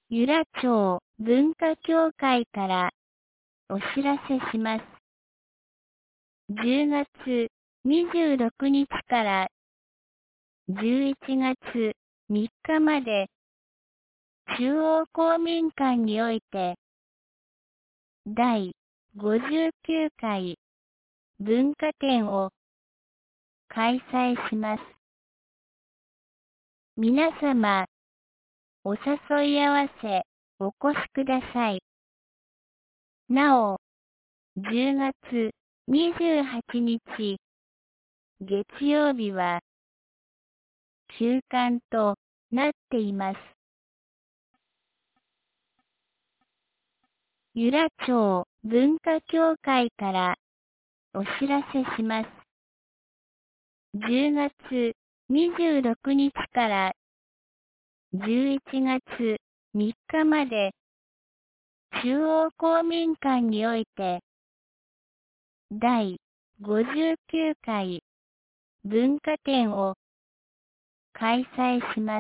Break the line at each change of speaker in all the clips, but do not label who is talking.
由良町文化協会からお知らせします。10月26日から11月3日まで中央公民館において第59回文化展を開催します。皆様、お誘い合わせお越しください。なお、10月28日月曜日は休館となっています。由良町文化協会からお知らせします。10月26日から11月3日まで中央公民館において第59回文化展を開催します。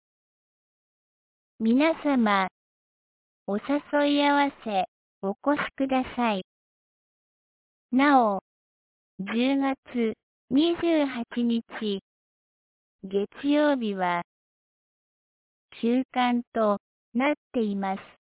皆様、お誘い合わせお越しください。なお、10月28日月曜日は休館となっています。